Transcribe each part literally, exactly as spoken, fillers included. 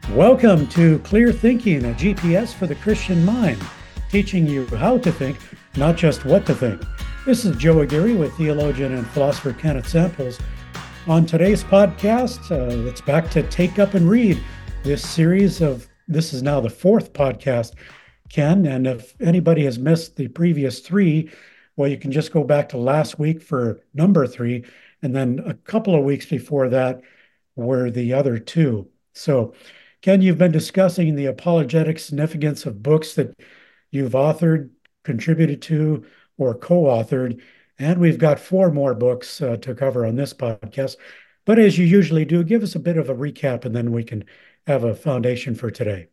Welcome to Clear Thinking, a G P S for the Christian mind, teaching you how to think, not just what to think. This is Joe Aguirre with theologian and philosopher Kenneth Samples. On today's podcast, uh, it's back to Take Up and Read, this series of, this is now the fourth podcast, Ken, and if anybody has missed the previous three, well, you can just go back to last week for number three, and then a couple of weeks before that were the other two. So, Ken, you've been discussing the apologetic significance of books that you've authored, contributed to, or co-authored, and we've got four more books uh, to cover on this podcast. But as you usually do, give us a bit of a recap, and then we can have a foundation for today.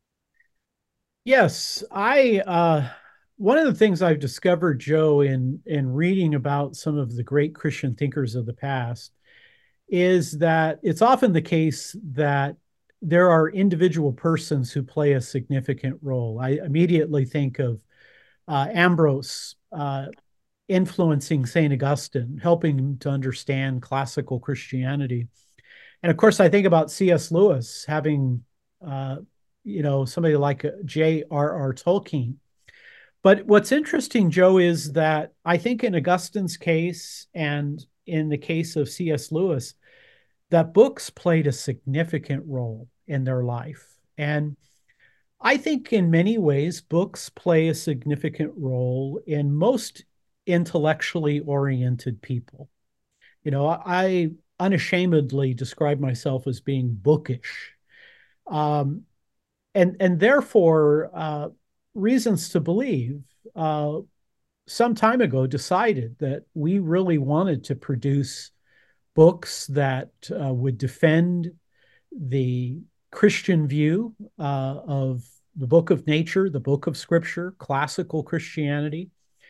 Yes, I uh one of the things I've discovered, Joe, in in reading about some of the great Christian thinkers of the past is that it's often the case that there are individual persons who play a significant role. I immediately think of uh, Ambrose uh, influencing Saint Augustine, helping him to understand classical Christianity. And of course, I think about C S. Lewis having, uh, you know, somebody like J R R. Tolkien. But what's interesting, Joe, is that I think in Augustine's case and in the case of C S. Lewis, that books played a significant role in their life. And I think in many ways, books play a significant role in most intellectually oriented people. You know, I unashamedly describe myself as being bookish. Um, and, and therefore, uh, Reasons to Believe uh, some time ago decided that we really wanted to produce books that uh, would defend the Christian view uh, of the book of nature, the book of scripture, classical Christianity.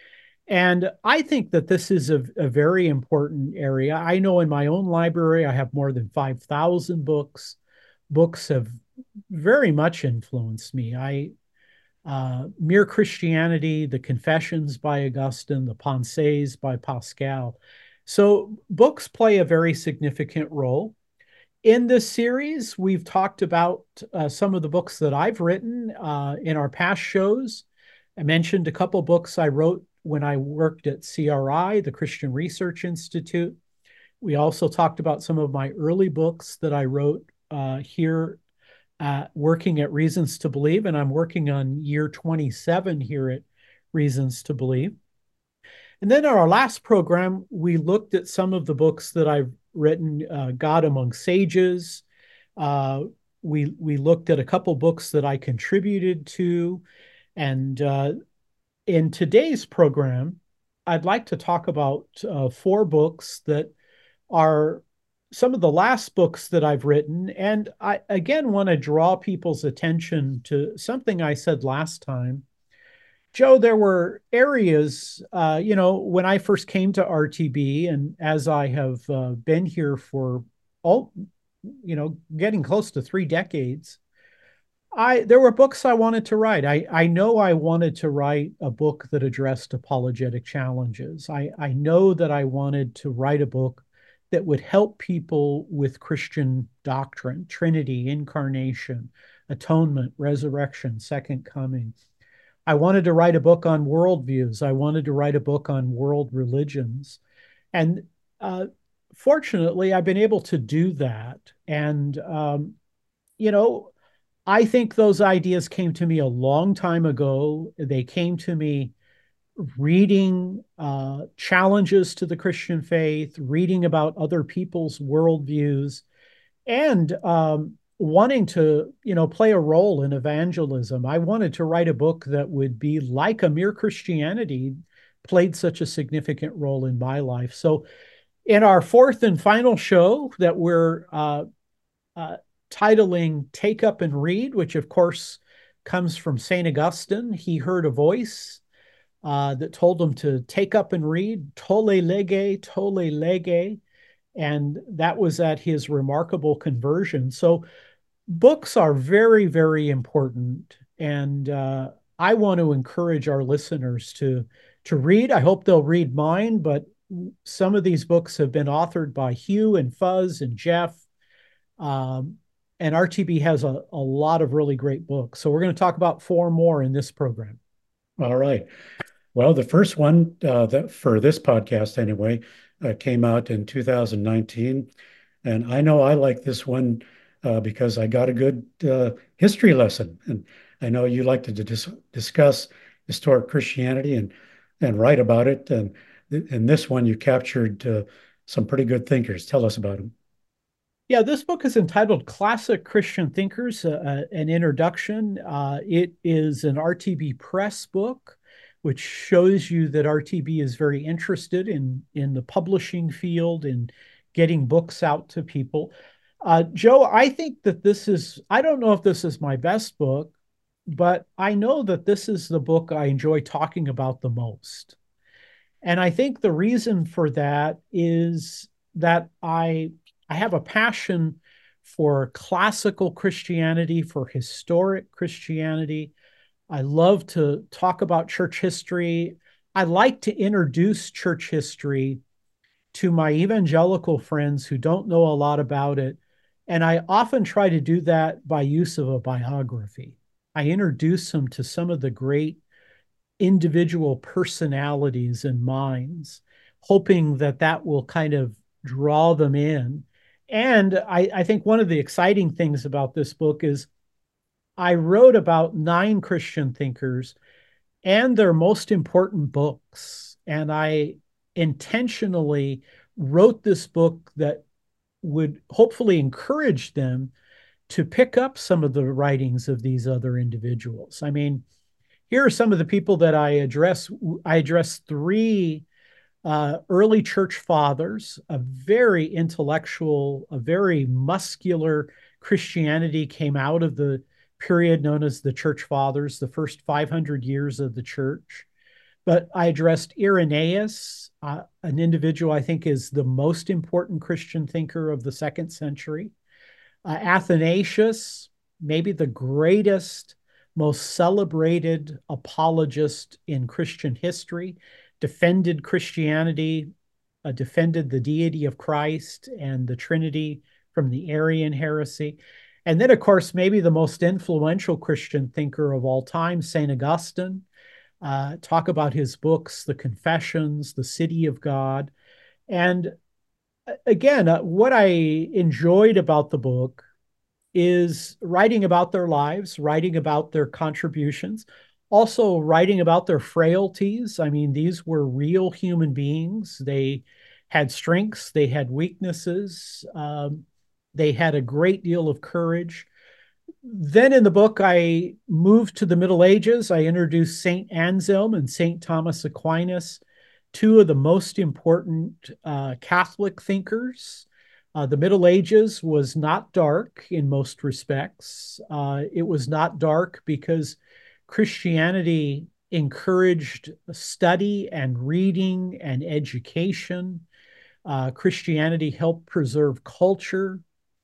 And I think that this is a, a very important area. I know in my own library, I have more than five thousand books. Books have very much influenced me. I uh, Mere Christianity, the Confessions by Augustine, the Pensées by Pascal. So books play a very significant role. In this series, we've talked about uh, some of the books that I've written uh, in our past shows. I mentioned a couple books I wrote when I worked at C R I, the Christian Research Institute. We also talked about some of my early books that I wrote uh, here uh, working at Reasons to Believe, and I'm working on year twenty-seven here at Reasons to Believe. And then in our last program, we looked at some of the books that I've written, uh, God Among Sages. Uh, we, we looked at a couple books that I contributed to. And uh, in today's program, I'd like to talk about uh, four books that are some of the last books that I've written. And I, again, want to draw people's attention to something I said last time. Joe, there were areas, uh, you know, when I first came to R T B, and as I have uh, been here for all, you know, getting close to three decades, I there were books I wanted to write. I I know I wanted to write a book that addressed apologetic challenges. I I know that I wanted to write a book that would help people with Christian doctrine, Trinity, incarnation, atonement, resurrection, second coming. I wanted to write a book on worldviews. I wanted to write a book on world religions. And uh, fortunately, I've been able to do that. And, um, you know, I think those ideas came to me a long time ago. They came to me reading uh, challenges to the Christian faith, reading about other people's worldviews, and um, wanting to, you know, play a role in evangelism. I wanted to write a book that would be like a Mere Christianity played such a significant role in my life. So in our fourth and final show that we're uh, uh, titling Take Up and Read, which of course comes from Saint Augustine, he heard a voice uh, that told him to take up and read, tolle lege, tolle lege. And that was at his remarkable conversion. So books are very, very important. And uh, I want to encourage our listeners to, to read. I hope they'll read mine, but some of these books have been authored by Hugh and Fuzz and Jeff. Um, and R T B has a, a lot of really great books. So we're going to talk about four more in this program. All right. Well, the first one uh, that for this podcast anyway uh, came out in two thousand nineteen, and I know I like this one uh, because I got a good uh, history lesson, and I know you like to dis discuss historic Christianity and and write about it, and in this one you captured uh, some pretty good thinkers. Tell us about them. Yeah, this book is entitled Classic Christian Thinkers, uh, uh, an introduction. Uh, it is an R T B Press book, which shows you that R T B is very interested in, in the publishing field and getting books out to people. Uh, Joe, I think that this is, I don't know if this is my best book, but I know that this is the book I enjoy talking about the most. And I think the reason for that is that I I have a passion for classical Christianity, for historic Christianity. I love to talk about church history. I like to introduce church history to my evangelical friends who don't know a lot about it. And I often try to do that by use of a biography. I introduce them to some of the great individual personalities and minds, hoping that that will kind of draw them in. And I, I think one of the exciting things about this book is I wrote about nine Christian thinkers and their most important books. And I intentionally wrote this book that would hopefully encourage them to pick up some of the writings of these other individuals. I mean, here are some of the people that I address. I address three uh, early church fathers, a very intellectual, a very muscular Christianity came out of the period known as the church fathers, the first five hundred years of the church. But I addressed Irenaeus, uh, an individual I think is the most important Christian thinker of the second century. Uh, Athanasius, maybe the greatest, most celebrated apologist in Christian history, defended Christianity, uh, defended the deity of Christ and the Trinity from the Arian heresy. And then, of course, maybe the most influential Christian thinker of all time, Saint Augustine. Uh, talk about his books, the Confessions, the City of God. And again, uh, what I enjoyed about the book is writing about their lives, writing about their contributions, also writing about their frailties. I mean, these were real human beings. They had strengths, they had weaknesses, um, they had a great deal of courage. Then in the book, I moved to the Middle Ages. I introduced Saint Anselm and Saint Thomas Aquinas, two of the most important uh, Catholic thinkers. Uh, the Middle Ages was not dark in most respects. Uh, it was not dark because Christianity encouraged study and reading and education. Uh, Christianity helped preserve culture.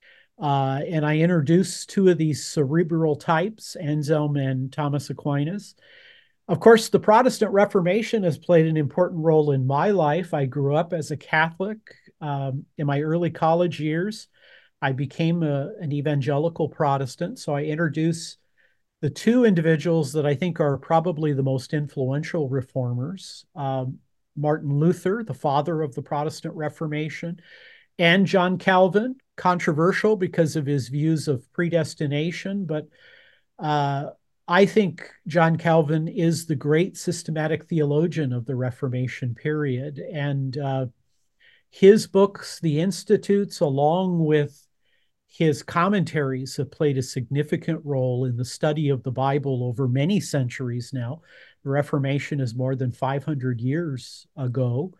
Uh, and I introduced two of these cerebral types, Anselm and Thomas Aquinas. Of course, the Protestant Reformation has played an important role in my life. I grew up as a Catholic. Um, in my early college years, I became a, an evangelical Protestant. So I introduced the two individuals that I think are probably the most influential reformers, um, Martin Luther, the father of the Protestant Reformation, and John Calvin, controversial because of his views of predestination, but uh, I think John Calvin is the great systematic theologian of the Reformation period. And uh, his books, the Institutes, along with his commentaries, have played a significant role in the study of the Bible over many centuries now. The Reformation is more than five hundred years ago.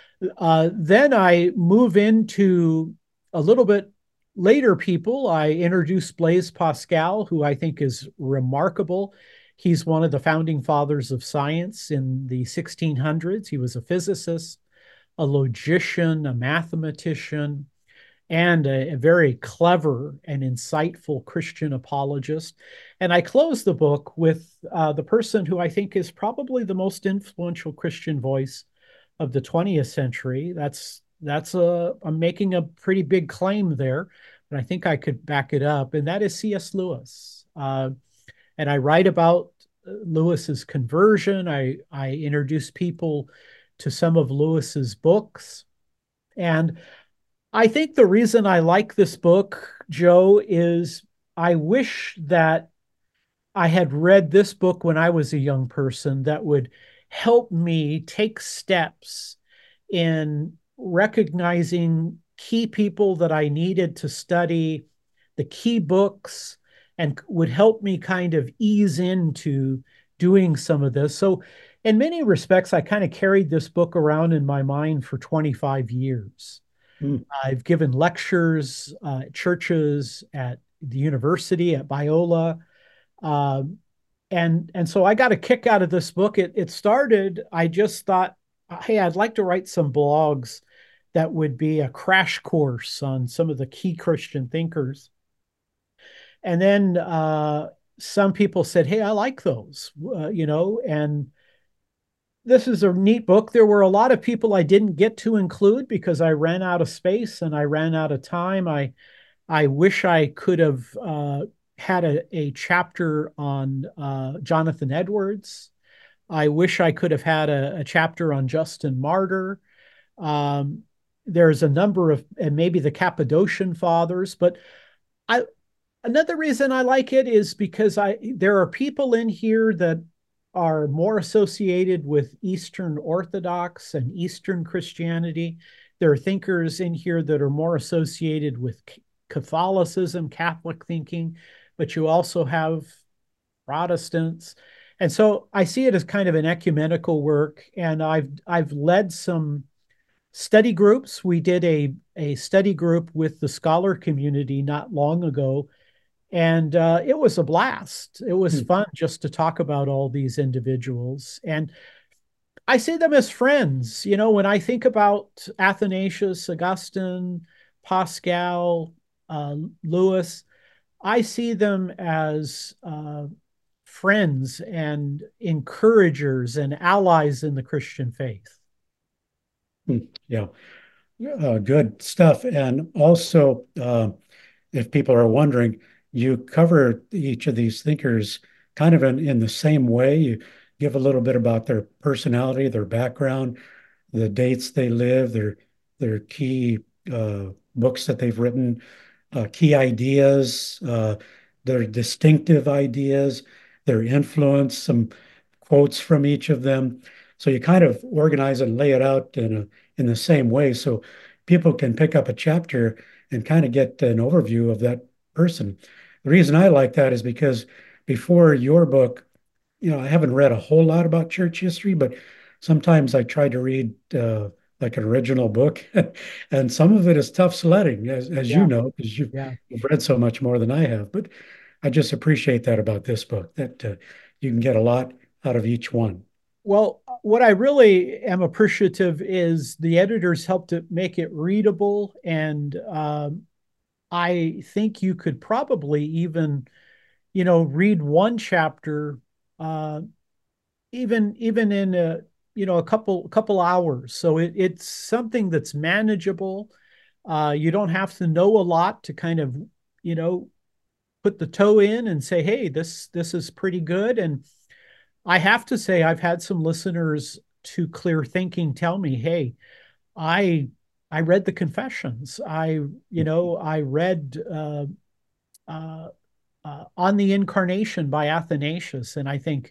Uh, then I move into a little bit later people. I introduce Blaise Pascal, who I think is remarkable. He's one of the founding fathers of science in the sixteen hundreds. He was a physicist, a logician, a mathematician, and a, a very clever and insightful Christian apologist. And I close the book with uh, the person who I think is probably the most influential Christian voice of the twentieth century. That's that's a I'm making a pretty big claim there, and I think I could back it up, and that is C S. Lewis. Uh, and I write about Lewis's conversion. I, I introduce people to some of Lewis's books. And I think the reason I like this book, Joe, is I wish that I had read this book when I was a young person that would help me take steps in recognizing key people that I needed to study, the key books, and would help me kind of ease into doing some of this. So, in many respects, I kind of carried this book around in my mind for twenty-five years. Mm. I've given lectures uh, at churches, at the university, at Biola. Um, and and so I got a kick out of this book. It it started, I just thought, hey, I'd like to write some blogs that would be a crash course on some of the key Christian thinkers. And then uh, some people said, hey, I like those, uh, you know, and this is a neat book. There were a lot of people I didn't get to include because I ran out of space and I ran out of time. I I wish I could have uh, had a, a chapter on uh, Jonathan Edwards. I wish I could have had a, a chapter on Justin Martyr. Um, there's a number of, and maybe the Cappadocian Fathers, but I another reason I like it is because I there are people in here that are more associated with Eastern Orthodox and Eastern Christianity. There are thinkers in here that are more associated with Catholicism, Catholic thinking, but you also have Protestants. And so I see it as kind of an ecumenical work. And I've I've led some study groups. We did a, a study group with the scholar community not long ago. And uh, it was a blast. It was Mm. fun just to talk about all these individuals. And I see them as friends. You know, when I think about Athanasius, Augustine, Pascal, uh, Lewis, I see them as uh, friends and encouragers and allies in the Christian faith. Mm. Yeah, uh, good stuff. And also, uh, if people are wondering, you cover each of these thinkers kind of in, in the same way. You give a little bit about their personality, their background, the dates they live, their their key uh, books that they've written, uh, key ideas, uh, their distinctive ideas, their influence, some quotes from each of them. So you kind of organize and lay it out in a in the same way, so people can pick up a chapter and kind of get an overview of that person. The reason I like that is because before your book, you know, I haven't read a whole lot about church history, but sometimes I try to read uh, like an original book, and some of it is tough sledding, as as you Yeah, know, because you've yeah. you've read so much more than I have. But I just appreciate that about this book, that uh, you can get a lot out of each one. Well, what I really am appreciative is the editors helped to make it readable, and um, I think you could probably even, you know, read one chapter, uh, even even in a you know a couple couple hours. So it, it's something that's manageable. Uh, you don't have to know a lot to kind of, you know, put the toe in and say, hey, this this is pretty good. And I have to say, I've had some listeners to Clear Thinking tell me, hey, I I read the Confessions. I, you know, I read uh, uh, uh, On the Incarnation by Athanasius, and I think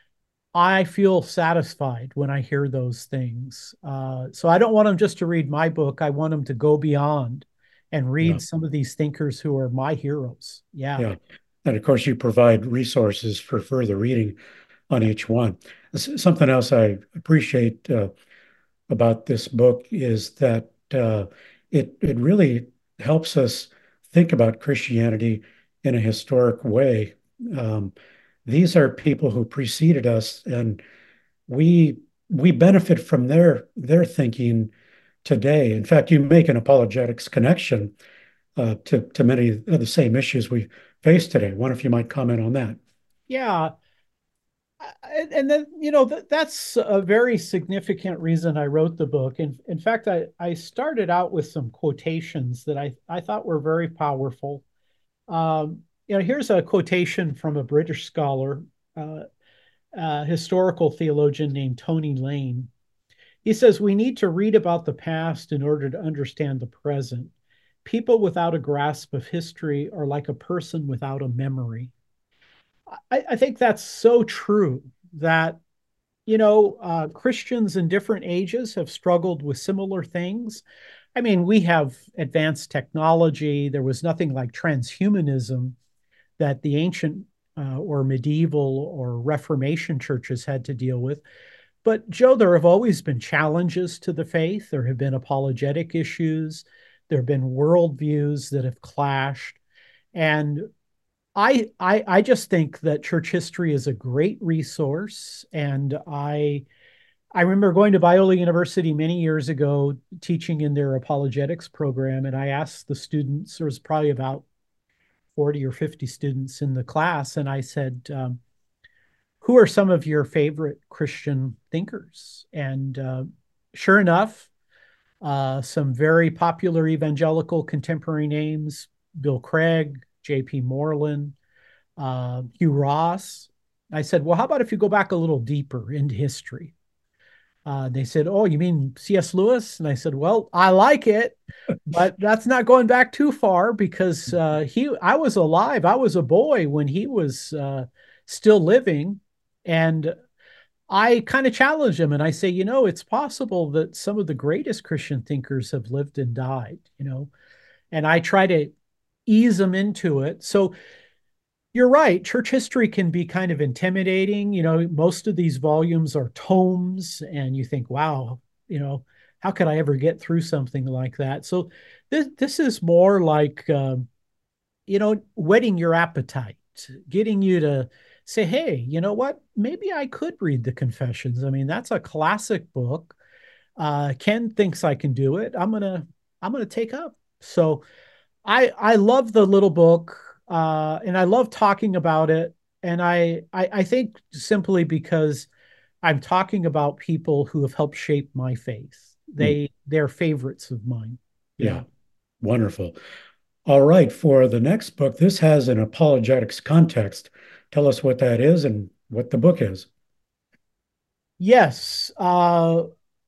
I feel satisfied when I hear those things. Uh, so I don't want them just to read my book. I want them to go beyond and Yeah, read some of these thinkers who are my heroes. Yeah. yeah. And of course, you provide resources for further reading on Yeah. each one. Something else I appreciate uh, about this book is that uh, it it really helps us think about Christianity in a historic way. Um, these are people who preceded us, and we we benefit from their their thinking today. In fact, you make an apologetics connection uh, to to many of the same issues we face today. I wonder if you might comment on that. Yeah. And, and then, you know, th- that's a very significant reason I wrote the book. In, in fact, I, I started out with some quotations that I, I thought were very powerful. Um, you know, here's a quotation from a British scholar, uh, uh, historical theologian named Tony Lane. He says, "We need to read about the past in order to understand the present. People without a grasp of history are like a person without a memory." I, I think that's so true that, you know, uh, Christians in different ages have struggled with similar things. I mean, we have advanced technology. There was nothing like transhumanism that the ancient uh, or medieval or Reformation churches had to deal with. But, Joe, there have always been challenges to the faith. There have been apologetic issues. There have been worldviews that have clashed. And I, I I just think that church history is a great resource, and I I remember going to Biola University many years ago, teaching in their apologetics program, and I asked the students. There was probably about forty or fifty students in the class, and I said, um, "Who are some of your favorite Christian thinkers?" And uh, sure enough, uh, some very popular evangelical contemporary names: Bill Craig, J P. Moreland, uh, Hugh Ross. I said, "Well, how about if you go back a little deeper into history?" Uh, they said, "Oh, you mean C S. Lewis?" And I said, "Well, I like it, but that's not going back too far because uh, he, I was alive. I was a boy when he was uh, still living." And I kind of challenge him and I say, you know, it's possible that some of the greatest Christian thinkers have lived and died, you know, and I try to ease them into it. So you're right. Church history can be kind of intimidating. You know, most of these volumes are tomes, and you think, wow, you know, how could I ever get through something like that? So this this is more like, um, you know, whetting your appetite, getting you to say, hey, you know what? Maybe I could read the Confessions. I mean, that's a classic book. Uh, Ken thinks I can do it. I'm gonna I'm gonna take up. So I I love the little book, uh, and I love talking about it. And I, I I think simply because I'm talking about people who have helped shape my faith. Hmm. They they're favorites of mine. Yeah, Yeah. wonderful. All right, for the next book, this has an apologetics context. Tell us what that is and what the book is. Yes. Uh,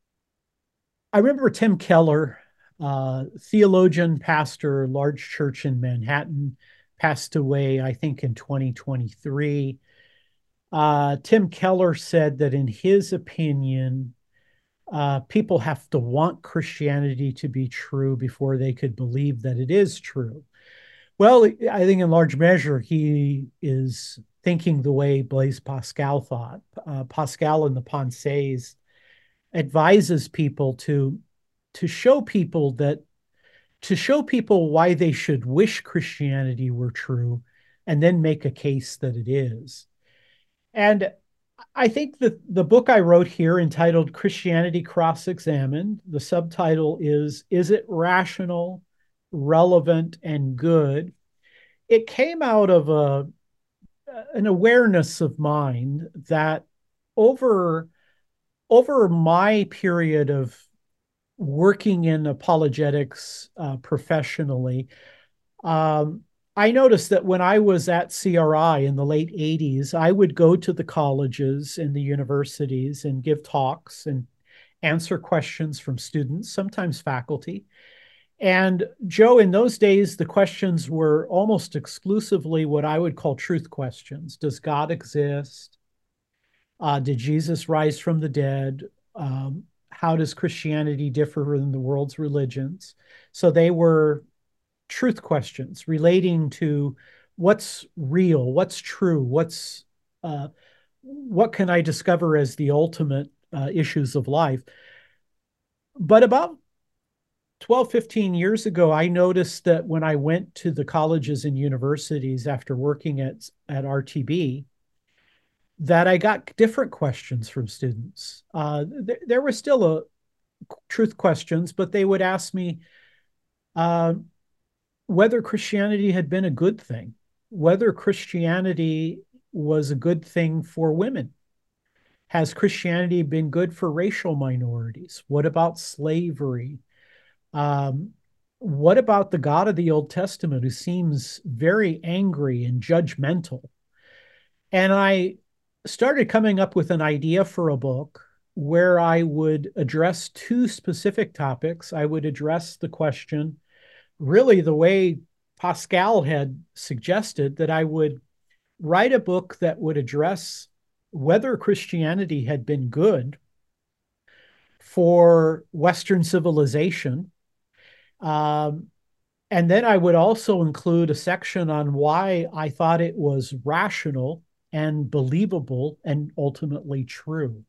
I remember Tim Keller, uh, theologian, pastor, large church in Manhattan, passed away, I think, in twenty twenty-three. Uh, Tim Keller said that in his opinion, uh, people have to want Christianity to be true before they could believe that it is true. Well, I think in large measure, he is thinking the way Blaise Pascal thought. Uh, Pascal in the Pensées advises people to to show people that to show people why they should wish Christianity were true and then make a case that it is. And I think that the book I wrote here, entitled Christianity Cross Examined, the subtitle is Is It Rational, Relevant, and Good? It came out of a, an awareness of mine that over, over my period of working in apologetics uh, professionally, um, I noticed that when I was at C R I in the late eighties, I would go to the colleges and the universities and give talks and answer questions from students, sometimes faculty. And Joe, in those days, the questions were almost exclusively what I would call truth questions. Does God exist? Uh, did Jesus rise from the dead? Um, how does Christianity differ from the world's religions? So they were truth questions relating to what's real, what's true, what's uh, what can I discover as the ultimate uh, issues of life. But about twelve, fifteen years ago, I noticed that when I went to the colleges and universities after working at, at R T B, that I got different questions from students. Uh, th- there were still a truth questions, but they would ask me, uh, whether Christianity had been a good thing, whether Christianity was a good thing for women, Has Christianity been good for racial minorities? What about slavery? Um, what about the God of the Old Testament who seems very angry and judgmental? And I started coming up with an idea for a book where I would address two specific topics. I would address the question, really the way Pascal had suggested, that I would write a book that would address whether Christianity had been good for Western civilization. Um, and then I would also include a section on why I thought it was rational and believable and ultimately true.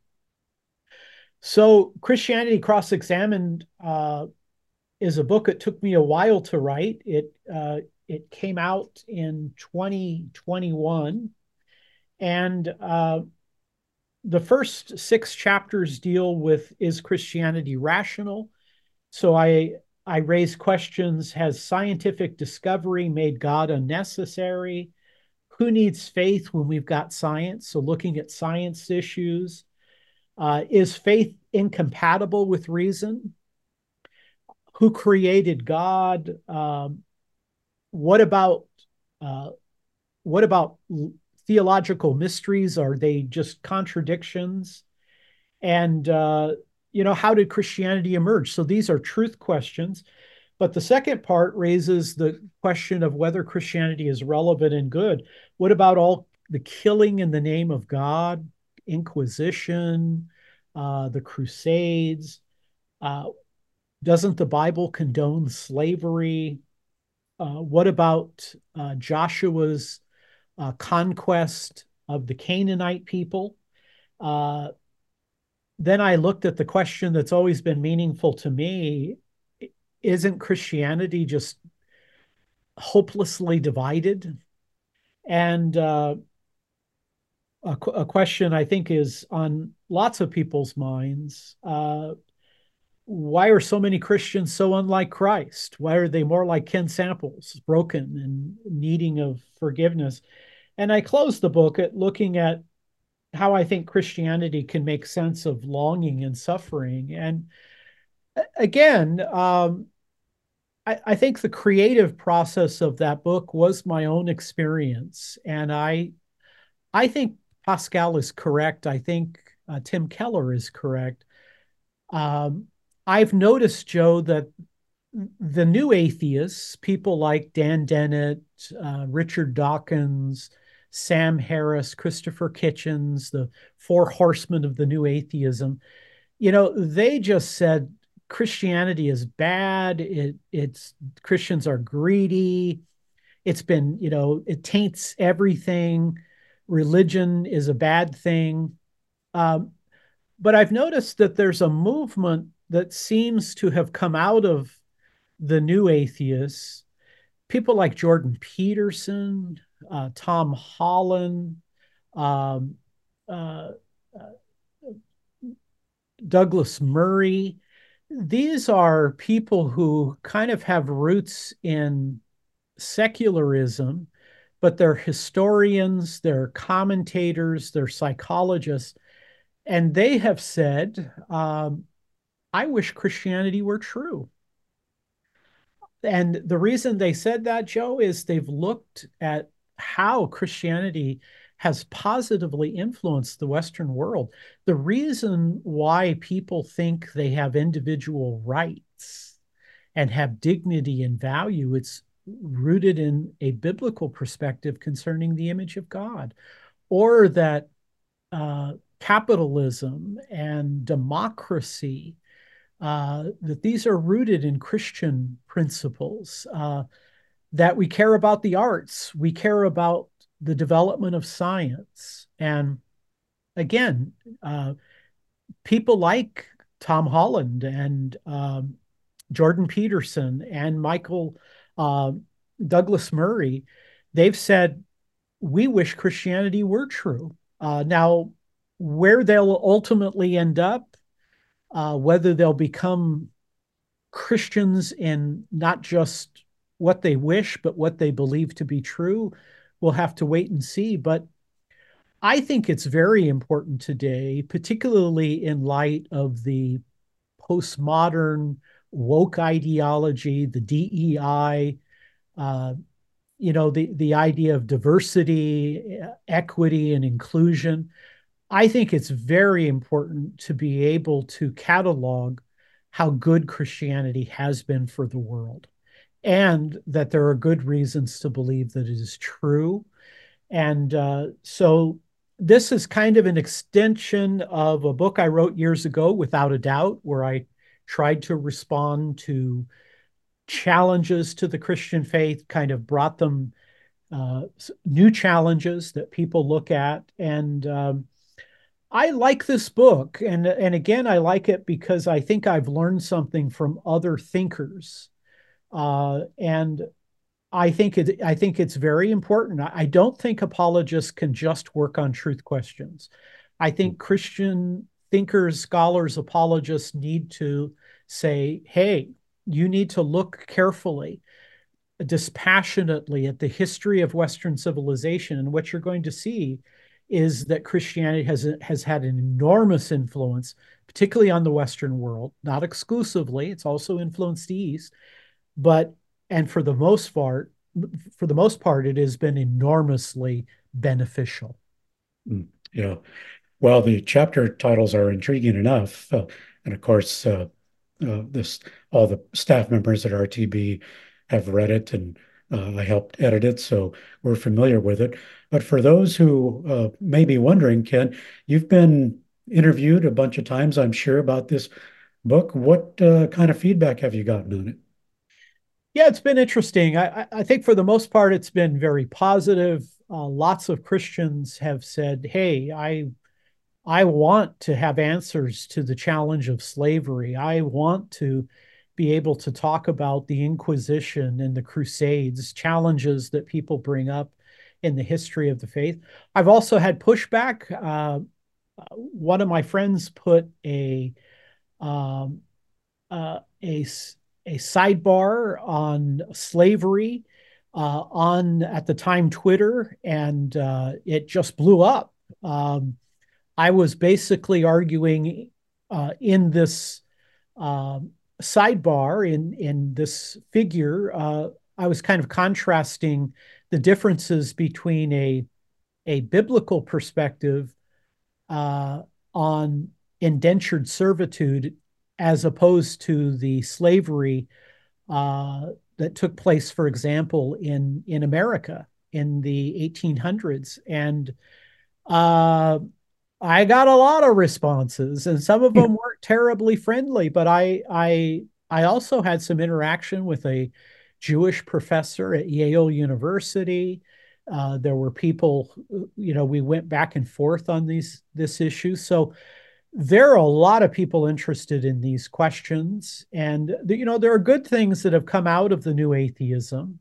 So, Christianity Cross-Examined uh, is a book that took me a while to write. It uh, it came out in twenty twenty-one, and uh, the first six chapters deal with, is Christianity rational? So I I raise questions: has scientific discovery made God unnecessary? Who needs faith when we've got science? So looking at science issues. Uh, is faith incompatible with reason? Who created God? Um, what about uh, what about theological mysteries? Are they just contradictions? And uh, you know, how did Christianity emerge? So these are truth questions. But the second part raises the question of whether Christianity is relevant and good. What about all the killing in the name of God, Inquisition, uh, the Crusades? Uh, doesn't the Bible condone slavery? Uh, what about uh, Joshua's uh, conquest of the Canaanite people? Uh, then I looked at the question that's always been meaningful to me. Isn't Christianity just hopelessly divided? And uh, a, a question I think is on lots of people's minds. Uh, why are so many Christians so unlike Christ? Why are they more like Ken Samples, broken and needing of forgiveness? And I closed the book at looking at how I think Christianity can make sense of longing and suffering. And again, um, I, I think the creative process of that book was my own experience. And I I think Pascal is correct. I think uh, Tim Keller is correct. Um, I've noticed, Joe, that the new atheists, people like Dan Dennett, uh, Richard Dawkins, Sam Harris, Christopher Kitchens, the four horsemen of the new atheism, you know, they just said Christianity is bad. It, it's Christians are greedy. It's been, you know, it taints everything. Religion is a bad thing. Um, but I've noticed that there's a movement that seems to have come out of the new atheists, people like Jordan Peterson, uh, Tom Holland, um, uh, uh, Douglas Murray. These are people who kind of have roots in secularism, but they're historians, they're commentators, they're psychologists, and they have said, um, I wish Christianity were true. And the reason they said that, Joe, is they've looked at how Christianity has positively influenced the Western world. The reason why people think they have individual rights and have dignity and value, it's rooted in a biblical perspective concerning the image of God, or that uh, capitalism and democracy, uh, that these are rooted in Christian principles, uh, that we care about the arts, we care about the development of science. And again, uh, people like Tom Holland and um, Jordan Peterson and Michael uh, Douglas Murray, they've said, we wish Christianity were true. Uh, now, where they'll ultimately end up, uh, whether they'll become Christians in not just what they wish, but what they believe to be true, we'll have to wait and see. But I think it's very important today, particularly in light of the postmodern woke ideology, the D E I, uh, you know, the, the idea of diversity, equity, and inclusion. I think it's very important to be able to catalog how good Christianity has been for the world, and that there are good reasons to believe that it is true. And uh, so this is kind of an extension of a book I wrote years ago, Without a Doubt, where I tried to respond to challenges to the Christian faith, kind of brought them uh, new challenges that people look at. And um, I like this book. And, and again, I like it because I think I've learned something from other thinkers. Uh, and I think it, I think it's very important. I don't think apologists can just work on truth questions. I think Christian thinkers, scholars, apologists need to say, hey, you need to look carefully, dispassionately at the history of Western civilization. And what you're going to see is that Christianity has, has had an enormous influence, particularly on the Western world, not exclusively. It's also influenced the East, but and for the most part, for the most part, it has been enormously beneficial. Yeah. Well, the chapter titles are intriguing enough. Uh, and of course, uh, uh, this all the staff members at R T B have read it, and uh, I helped edit it, so we're familiar with it. But for those who uh, may be wondering, Ken, you've been interviewed a bunch of times, I'm sure, about this book. What uh, kind of feedback have you gotten on it? Yeah, it's been interesting. I, I think for the most part, it's been very positive. Uh, lots of Christians have said, "Hey, I I want to have answers to the challenge of slavery. I want to be able to talk about the Inquisition and the Crusades, challenges that people bring up in the history of the faith." I've also had pushback. Uh, one of my friends put a um, uh, a a sidebar on slavery uh, on at the time Twitter, and uh, it just blew up. Um, I was basically arguing uh, in this um, sidebar in in this figure. Uh, I was kind of contrasting the differences between a a biblical perspective uh, on indentured servitude as opposed to the slavery uh, that took place, for example, in in America in the eighteen hundreds. And uh, I got a lot of responses, and some of them weren't terribly friendly. But I I I also had some interaction with a Jewish professor at Yale University. Uh, there were people, you know, we went back and forth on these this issue. So there are a lot of people interested in these questions, and you know, there are good things that have come out of the new atheism.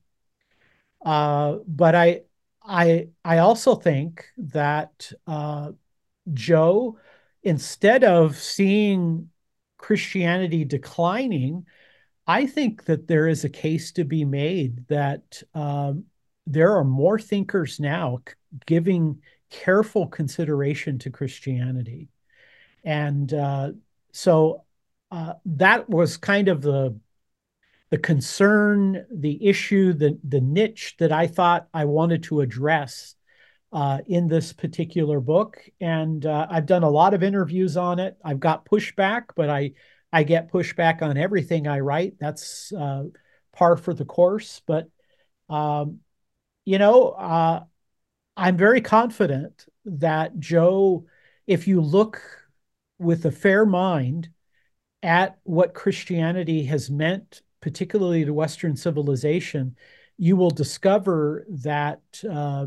Uh, but I I I also think that uh, Joe, instead of seeing Christianity declining, I think that there is a case to be made that um, there are more thinkers now c- giving careful consideration to Christianity. And uh, so uh, that was kind of the the concern, the issue, the the niche that I thought I wanted to address uh, in this particular book. And uh, I've done a lot of interviews on it. I've got pushback, but I I get pushback on everything I write. That's uh, par for the course. But um, you know, uh, I'm very confident that Joe, if you look with a fair mind at what Christianity has meant, particularly to Western civilization, you will discover that uh,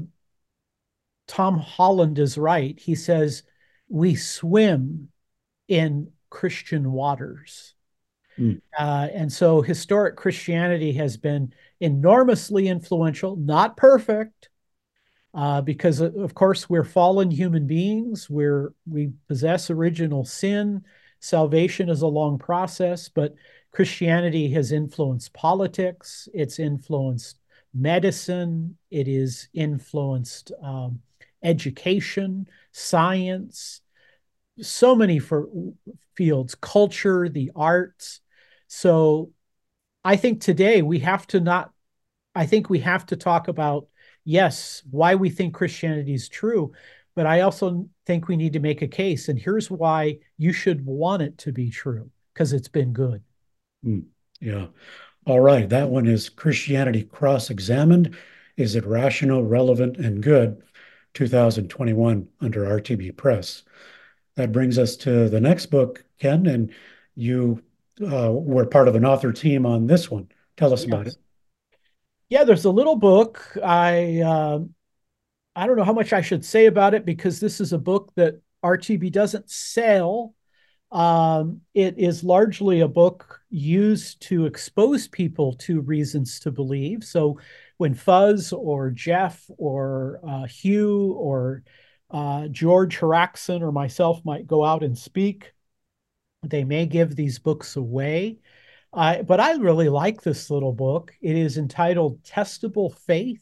Tom Holland is right. He says, we swim in Christian waters. Mm. Uh, and so historic Christianity has been enormously influential, not perfect, uh, because of course we're fallen human beings. We're we possess original sin. Salvation is a long process, but Christianity has influenced politics. It's influenced medicine. It is influenced um, education, science, so many for fields, culture, the arts. So I think today we have to not, I think we have to talk about, yes, why we think Christianity is true, but I also think we need to make a case. And here's why you should want it to be true, because it's been good. Mm, yeah. All right. That one is Christianity Cross-Examined. Is it rational, relevant, and good? two thousand twenty-one under R T B Press. That brings us to the next book, Ken, and you uh, were part of an author team on this one. Tell us about it. Yes. Yeah, there's a little book. I uh, I don't know how much I should say about it because this is a book that R T B doesn't sell. Um, it is largely a book used to expose people to reasons to believe. So when Fuzz or Jeff or uh, Hugh or uh, George Haraxon or myself might go out and speak, they may give these books away. Uh, but I really like this little book. It is entitled Testable Faith.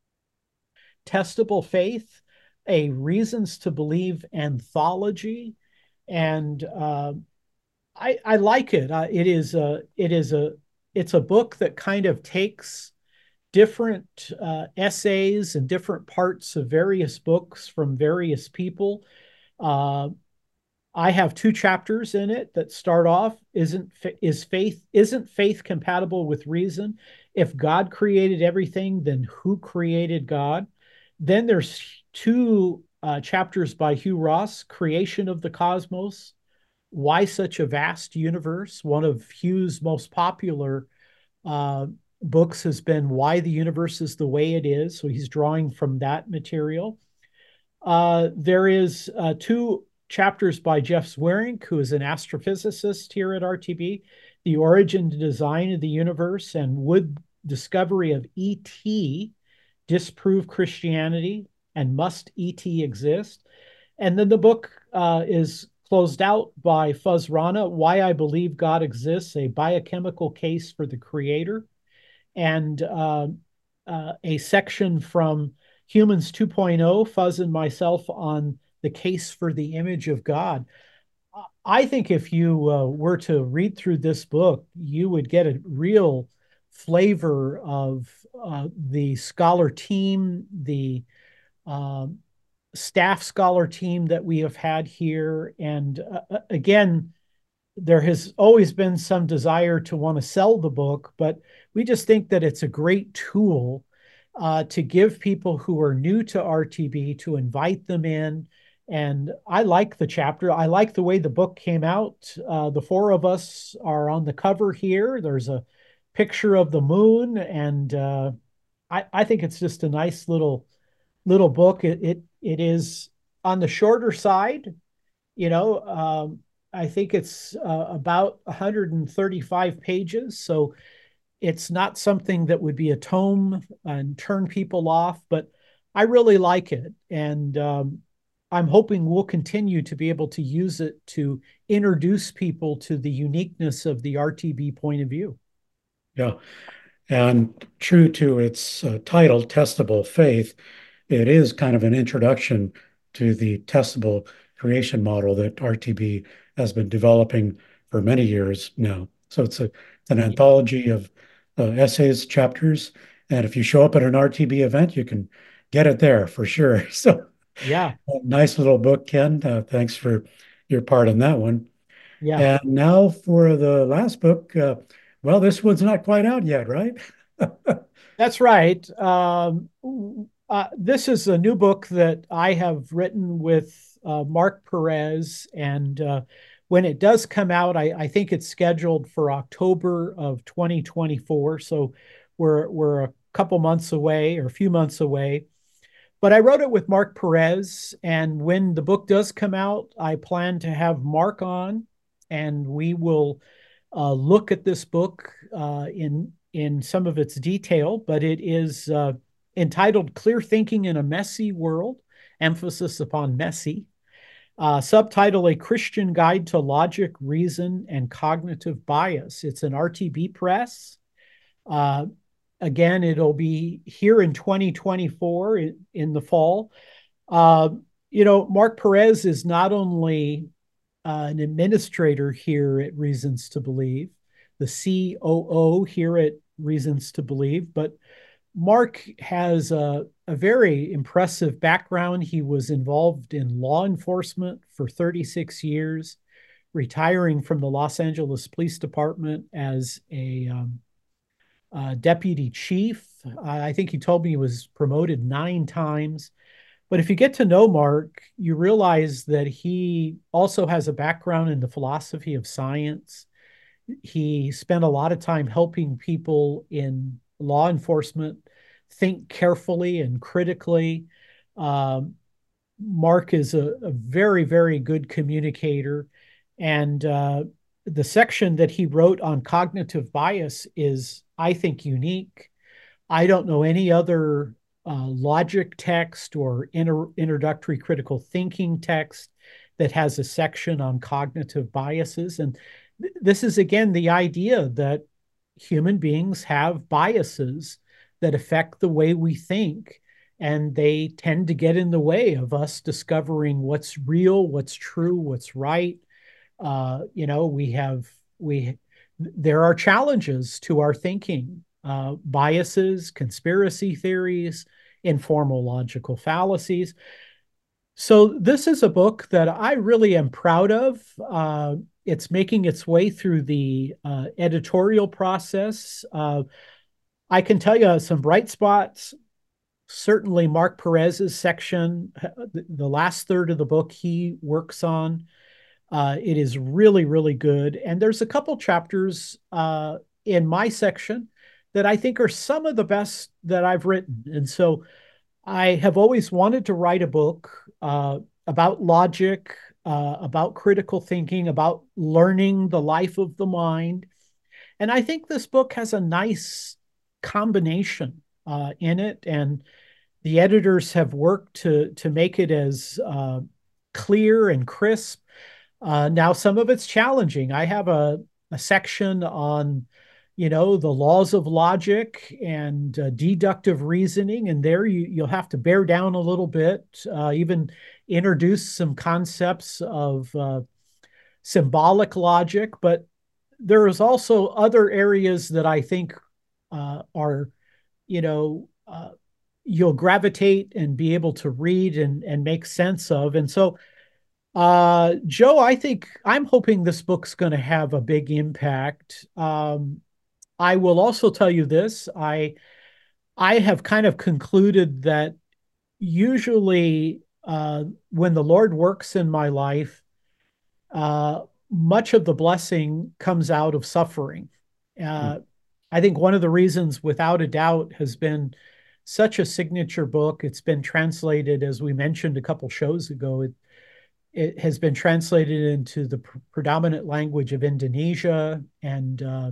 Testable Faith, a Reasons to Believe anthology. And uh, I, I like it. Uh, it is a it is a it's a book that kind of takes different uh, essays and different parts of various books from various people. Uh, I have two chapters in it that start off isn't is faith isn't faith compatible with reason? If God created everything, then who created God? Then there's two uh, chapters by Hugh Ross, Creation of the Cosmos, Why Such a Vast Universe. One of Hugh's most popular uh, books has been Why the Universe is the Way It Is. So he's drawing from that material. Uh, there is uh, two chapters by Jeff Zweerink, who is an astrophysicist here at R T B, The Origin and Design of the Universe, and Would Discovery of E T Disprove Christianity, and Must E T Exist? And then the book uh, is closed out by Fuzz Rana, Why I Believe God Exists, a Biochemical Case for the Creator, and uh, uh, a section from Humans 2.0, Fuzz and myself, on the case for the image of God. I think if you uh, were to read through this book, you would get a real flavor of uh, the scholar team, the uh, staff scholar team that we have had here. And uh, again, there has always been some desire to want to sell the book, but we just think that it's a great tool uh, to give people who are new to R T B, to invite them in. And I like the chapter. I like the way the book came out. Uh, the four of us are on the cover here. There's a picture of the moon, and uh, I, I think it's just a nice little little book. It it, it is on the shorter side, you know. Um, I think it's uh, about one hundred thirty-five pages, so it's not something that would be a tome and turn people off, but I really like it. And um, I'm hoping we'll continue to be able to use it to introduce people to the uniqueness of the R T B point of view. Yeah. And true to its uh, title, Testable Faith, it is kind of an introduction to the testable creation model that R T B has been developing for many years now. So it's a it's an anthology of uh, essays, chapters, and if you show up at an R T B event, you can get it there for sure. So Yeah, nice little book, Ken. Uh, thanks for your part in that one. yeah. And now for the last book. Uh, well, this one's not quite out yet, right? That's right. Um, uh, this is a new book that I have written with uh, Mark Perez. And uh, when it does come out, I, I think it's scheduled for October of twenty twenty-four. So we're, we're a couple months away or a few months away. But I wrote it with Mark Perez. And when the book does come out, I plan to have Mark on, and we will uh, look at this book uh, in in some of its detail, but it is uh, entitled Clear Thinking in a Messy World, emphasis upon messy. Uh, subtitle, A Christian Guide to Logic, Reason, and Cognitive Bias. It's an R T B press. Uh, again, it'll be here in twenty twenty-four in, in the fall. Uh, you know, Mark Perez is not only uh, an administrator here at Reasons to Believe, the C O O here at Reasons to Believe, but Mark has a, a very impressive background. He was involved in law enforcement for thirty-six years, retiring from the Los Angeles Police Department as a um, uh, deputy chief. I think he told me he was promoted nine times. But if you get to know Mark, you realize that he also has a background in the philosophy of science. He spent a lot of time helping people in law enforcement think carefully and critically. Um, Mark is a, a very, very good communicator. And uh, the section that he wrote on cognitive bias is, I think, unique. I don't know any other uh, logic text or inter- introductory critical thinking text that has a section on cognitive biases. And th- this is, again, the idea that human beings have biases that affect the way we think, and they tend to get in the way of us discovering what's real, what's true, what's right. Uh, you know, we have, we, there are challenges to our thinking, uh, biases, conspiracy theories, informal logical fallacies. So this is a book that I really am proud of. Uh, it's making its way through the uh, editorial process. Uh, I can tell you some bright spots. Certainly, Mark Perez's section, the, the last third of the book he works on. Uh, it is really, really good. And there's a couple chapters uh, in my section that I think are some of the best that I've written. And so I have always wanted to write a book uh, about logic, uh, about critical thinking, about learning the life of the mind. And I think this book has a nice combination uh, in it. And the editors have worked to, to make it as uh, clear and crisp. Uh, now, some of it's challenging. I have a, a section on, you know, the laws of logic and uh, deductive reasoning, and there you, you'll have to bear down a little bit, uh, even introduce some concepts of uh, symbolic logic. But there is also other areas that I think uh, are, you know, uh, you'll gravitate and be able to read and, and make sense of. And so uh, Joe, I think I'm hoping this book's going to have a big impact. Um, I will also tell you this. I I have kind of concluded that usually uh, when the Lord works in my life, uh, much of the blessing comes out of suffering. Mm. Uh, I think one of the reasons, without a doubt, has been such a signature book. It's been translated, as we mentioned a couple shows ago. It, it has been translated into the pr- predominant language of Indonesia and uh,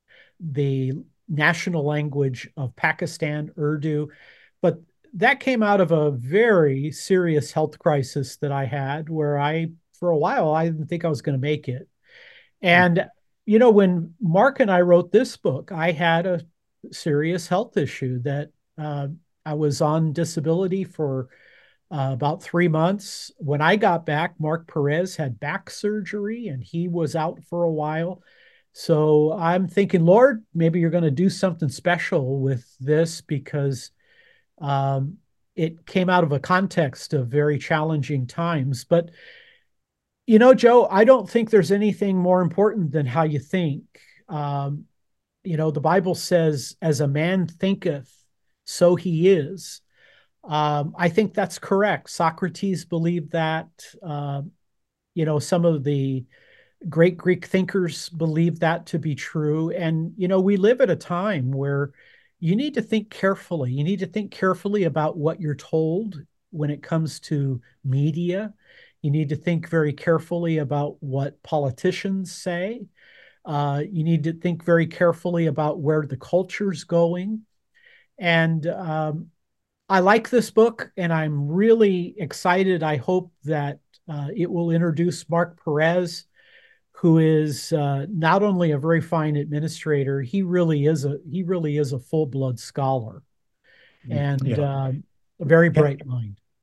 the national language of Pakistan, Urdu. But that came out of a very serious health crisis that I had, where I, for a while, I didn't think I was going to make it. Mm. And, you know, when Mark and I wrote this book, I had a serious health issue that uh, I was on disability for uh, about three months. When I got back, Mark Perez had back surgery and he was out for a while. So I'm thinking, Lord, maybe you're going to do something special with this, because um, it came out of a context of very challenging times. But, you know, Joe, I don't think there's anything more important than how you think. Um, you know, the Bible says, as a man thinketh, so he is. Um, I think that's correct. Socrates believed that. Uh, you know, some of the great Greek thinkers believe that to be true. And, you know, we live at a time where you need to think carefully. You need to think carefully about what you're told when it comes to media. You need to think very carefully about what politicians say. Uh, you need to think very carefully about where the culture's going. And um, I like this book, and I'm really excited. I hope that uh, it will introduce Mark Perez, who is uh, not only a very fine administrator, he really is a he really is a full blood scholar Mm. and Yeah. uh, a very Yeah. bright mind.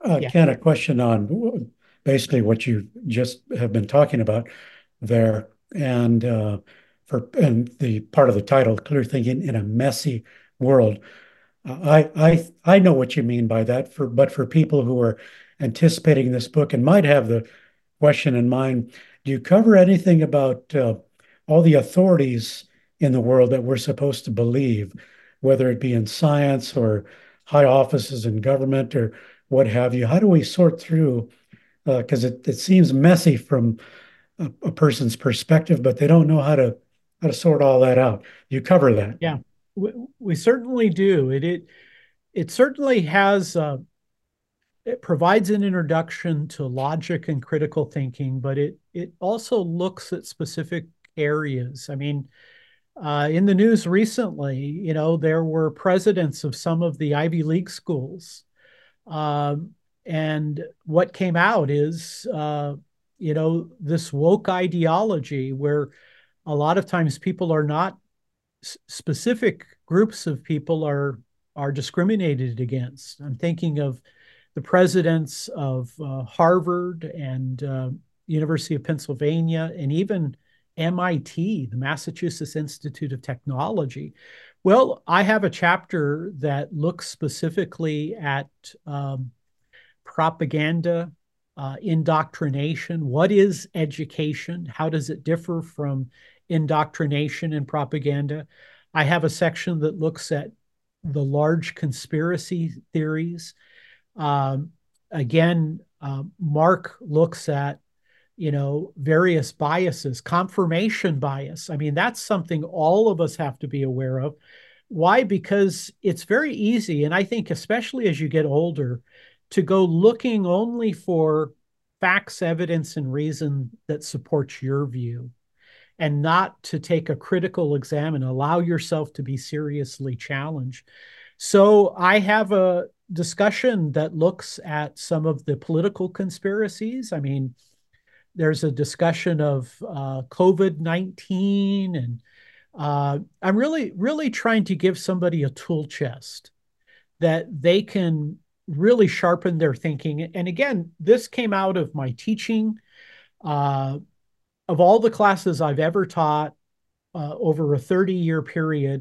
Uh, Yeah. Ken, a question on basically what you just have been talking about there, and uh, for and the part of the title, "Clear Thinking in a Messy World." Uh, I I I know what you mean by that. For but for people who are anticipating this book and might have the question in mind, do you cover anything about uh, all the authorities in the world that we're supposed to believe, whether it be in science or high offices in government or what have you? How do we sort through? Because uh, it, it seems messy from a, a person's perspective, but they don't know how to how to sort all that out. You cover that. Yeah, we, we certainly do. It it it certainly has uh, it provides an introduction to logic and critical thinking, but it it also looks at specific areas. I mean, uh, in the news recently, you know, there were presidents of some of the Ivy League schools, um, and what came out is, uh, you know, this woke ideology where a lot of times people are not specific groups of people are are discriminated against. I'm thinking of the presidents of uh, Harvard and uh, University of Pennsylvania and even M I T, the Massachusetts Institute of Technology. Well, I have a chapter that looks specifically at um, propaganda, uh, indoctrination. What is education? How does it differ from indoctrination and propaganda? I have a section that looks at the large conspiracy theories. Um, again, uh, Mark looks at you know various biases, confirmation bias. I mean, that's something all of us have to be aware of. Why? Because it's very easy, and I think especially as you get older, to go looking only for facts, evidence, and reason that supports your view, and not to take a critical exam and allow yourself to be seriously challenged. So I have a discussion that looks at some of the political conspiracies. I mean, there's a discussion of uh, COVID nineteen, and uh, I'm really, really trying to give somebody a tool chest that they can really sharpen their thinking. And again, this came out of my teaching. Uh, of all the classes I've ever taught uh, over a thirty year period,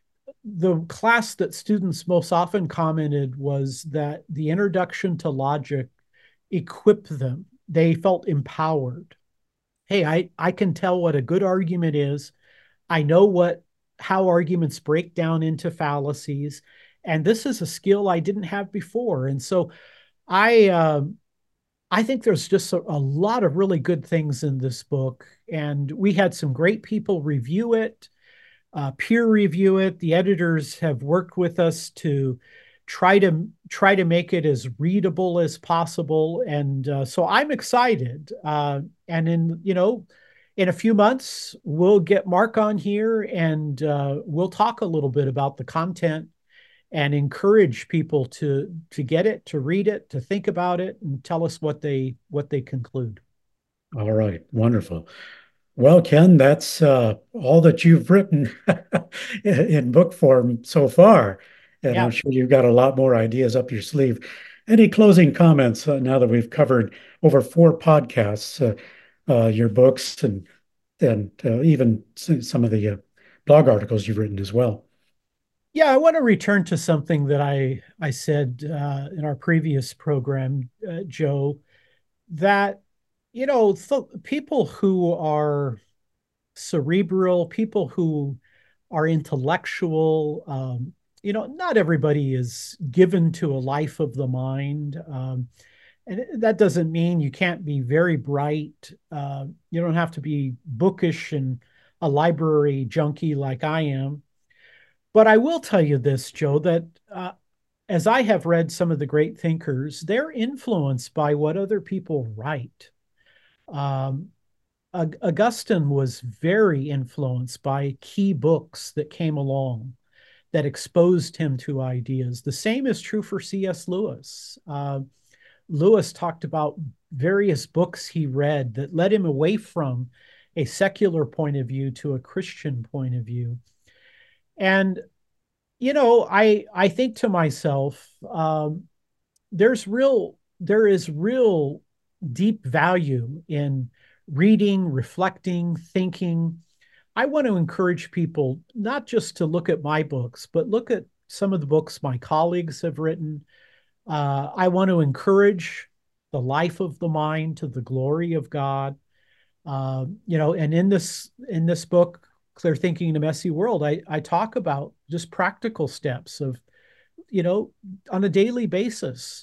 the class that students most often commented was that the introduction to logic equipped them. They felt empowered. Hey, I, I can tell what a good argument is. I know what how arguments break down into fallacies, and this is a skill I didn't have before. And so I um, I think there's just a, a lot of really good things in this book, and we had some great people review it, uh, peer review it. The editors have worked with us to try to try to make it as readable as possible, and uh, so I'm excited. Uh, and in you know, in a few months, we'll get Mark on here, and uh, we'll talk a little bit about the content and encourage people to to get it, to read it, to think about it, and tell us what they what they conclude. All right, wonderful. Well, Ken, that's uh, all that you've written in book form so far. And I'm Yeah. sure you've got a lot more ideas up your sleeve. Any closing comments uh, now that we've covered over four podcasts, uh, uh, your books, and and uh, even some of the uh, blog articles you've written as well? Yeah, I want to return to something that I I said uh, in our previous program, uh, Joe, that you know th- people who are cerebral, people who are intellectual, um, you know, not everybody is given to a life of the mind. Um, and that doesn't mean you can't be very bright. Uh, you don't have to be bookish and a library junkie like I am. But I will tell you this, Joe, that uh, as I have read some of the great thinkers, they're influenced by what other people write. Um, Augustine was very influenced by key books that came along that exposed him to ideas. The same is true for C S. Lewis. Uh, Lewis talked about various books he read that led him away from a secular point of view to a Christian point of view. And you know, I I think to myself, um, there's real there is real deep value in reading, reflecting, thinking. I want to encourage people not just to look at my books, but look at some of the books my colleagues have written. Uh, I want to encourage the life of the mind to the glory of God. Uh, you know, and in this in this book, Clear Thinking in a Messy World, I, I talk about just practical steps of, you know, on a daily basis,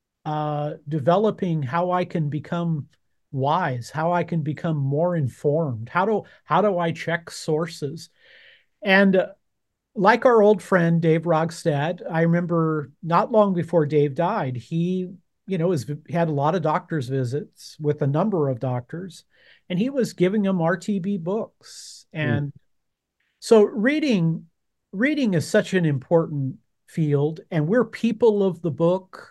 uh, developing how I can become wise, how I can become more informed, how do how do I check sources, and uh, like our old friend Dave Rogstad, I remember not long before Dave died, he, you know, was, had a lot of doctor's visits with a number of doctors, and he was giving them R T B books. Mm. And so reading, reading is such an important field, and we're people of the book.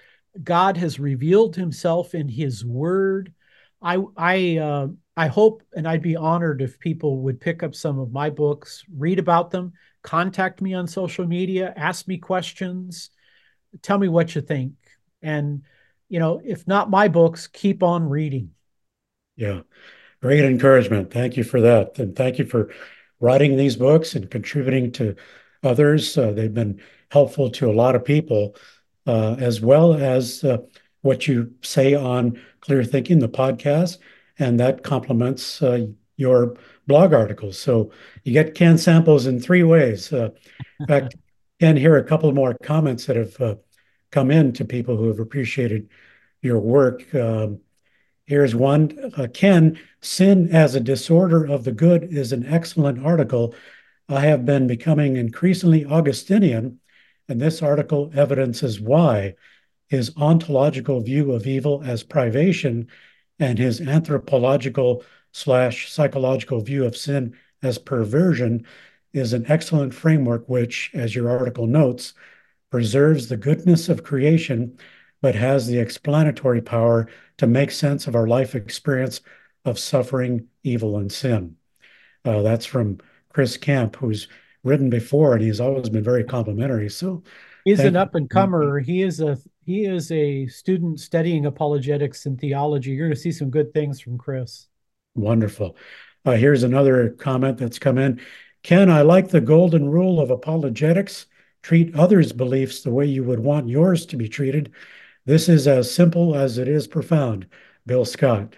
God has revealed himself in his word. I, I, uh, I hope, and I'd be honored if people would pick up some of my books, read about them, contact me on social media, ask me questions, tell me what you think. And, you know, if not my books, keep on reading. Yeah, great encouragement. Thank you for that. And thank you for writing these books and contributing to others. Uh, they've been helpful to a lot of people, uh, as well as uh, what you say on Clear Thinking, the podcast, and that complements uh, your blog articles. So you get Ken Samples in three ways. Uh, in fact, Ken, here are a couple more comments that have uh, come in to people who have appreciated your work. Um, Here's one. Uh, Ken, Sin as a Disorder of the Good is an excellent article. I have been becoming increasingly Augustinian, and this article evidences why. His ontological view of evil as privation and his anthropological slash psychological view of sin as perversion is an excellent framework which, as your article notes, preserves the goodness of creation, but has the explanatory power to make sense of our life experience of suffering, evil, and sin. Uh, that's from Chris Camp, who's written before, and he's always been very complimentary. So He's an thank up and comer. He is a he is a student studying apologetics and theology. You're going to see some good things from Chris. Wonderful. Uh, here's another comment that's come in. Ken, I like the golden rule of apologetics. Treat others' beliefs the way you would want yours to be treated. This is as simple as it is profound. Bill Scott.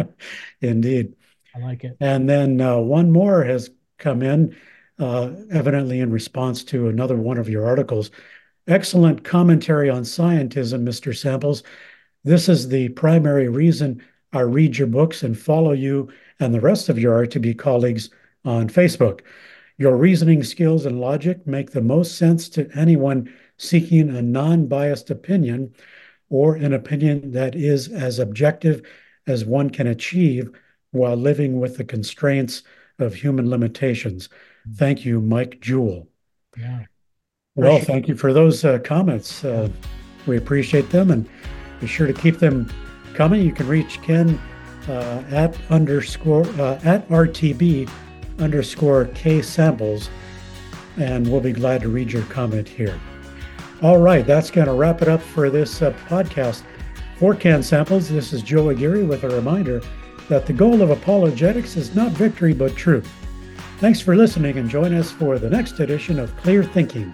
Indeed. I like it. And then uh, one more has come in, uh, evidently in response to another one of your articles. Excellent commentary on scientism, Mister Samples. This is the primary reason I read your books and follow you and the rest of your R T B colleagues on Facebook. Your reasoning skills and logic make the most sense to anyone seeking a non-biased opinion, or an opinion that is as objective as one can achieve while living with the constraints of human limitations. Thank you, Mike Jewell. Yeah. Well, thank you for those uh, comments. Uh, we appreciate them, and be sure to keep them coming. You can reach Ken uh, at underscore uh, at R T B underscore K samples, and we'll be glad to read your comment here. All right, that's going to wrap it up for this uh, podcast. For Ken Samples, this is Joe Aguirre with a reminder that the goal of apologetics is not victory but truth. Thanks for listening, and join us for the next edition of Clear Thinking.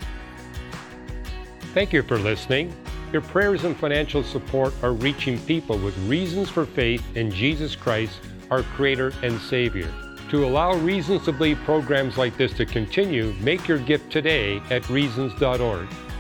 Thank you for listening. Your prayers and financial support are reaching people with reasons for faith in Jesus Christ, our Creator and Savior. To allow Reasons to Believe programs like this to continue, make your gift today at reasons dot org.